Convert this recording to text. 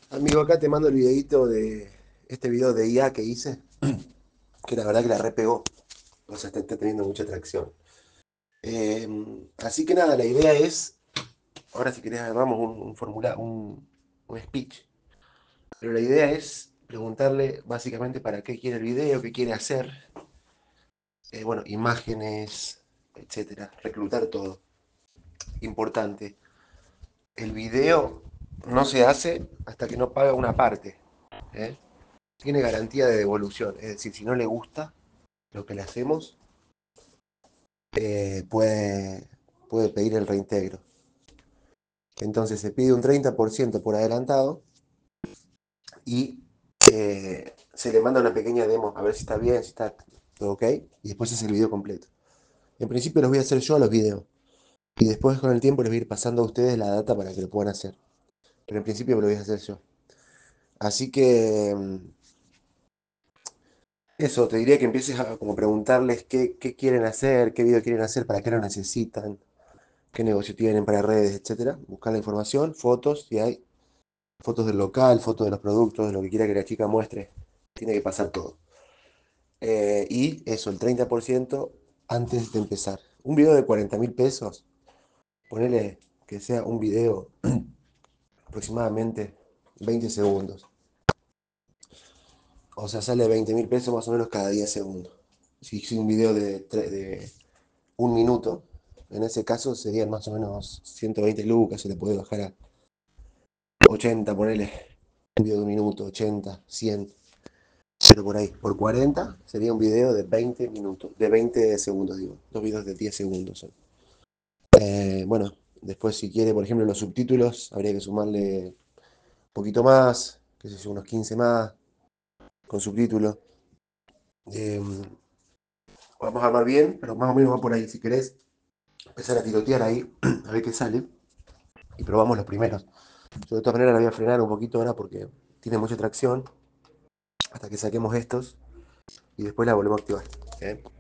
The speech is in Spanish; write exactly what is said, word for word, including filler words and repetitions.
Amigo, acá te mando el videito de este video de I A que hice, que la verdad que la repegó, o sea, está, está teniendo mucha atracción. Eh, Así que nada, la idea es, ahora si querés hagamos un, un formula, un, un speech, pero la idea es preguntarle básicamente para qué quiere el video, qué quiere hacer, eh, bueno, imágenes, etcétera, reclutar todo. Importante, el video no se hace hasta que no paga una parte, ¿eh? Tiene garantía de devolución, es decir, si no le gusta lo que le hacemos, eh, puede, puede pedir el reintegro. Entonces se pide un treinta por ciento por adelantado y eh, se le manda una pequeña demo a ver si está bien, si está todo ok, y después es el video completo. En principio los voy a hacer yo a los videos, y después con el tiempo les voy a ir pasando a ustedes la data para que lo puedan hacer. Pero en principio lo voy a hacer yo. Así que mm, eso, te diría que empieces a como preguntarles qué, qué quieren hacer, qué video quieren hacer, para qué lo necesitan, qué negocio tienen para redes, etcétera. Buscar la información, fotos, si hay fotos del local, fotos de los productos, de lo que quiera que la chica muestre. Tiene que pasar todo. Eh, y eso, el treinta por ciento antes de empezar. Un video de cuarenta mil pesos, ponele que sea un video aproximadamente veinte segundos. O sea, sale veinte mil pesos más o menos cada diez segundos. Si hice un video de, tre- de un minuto, en ese caso serían más o menos ciento veinte lucas, se le puede bajar a ochenta, ponele. Un video de un minuto, ochenta, cien, pero por ahí. Por cuarenta sería un video de veinte minutos, de veinte segundos, digo. Dos videos de diez segundos son. Eh, bueno, después si quiere, por ejemplo, los subtítulos, habría que sumarle un poquito más, qué sé yo, unos quince más, con subtítulos. Eh, Vamos a armar bien, pero más o menos va por ahí. Si querés empezar a tirotear ahí, a ver qué sale, y probamos los primeros. Yo de todas maneras la voy a frenar un poquito ahora porque tiene mucha tracción, hasta que saquemos estos, y después la volvemos a activar. ¿Eh?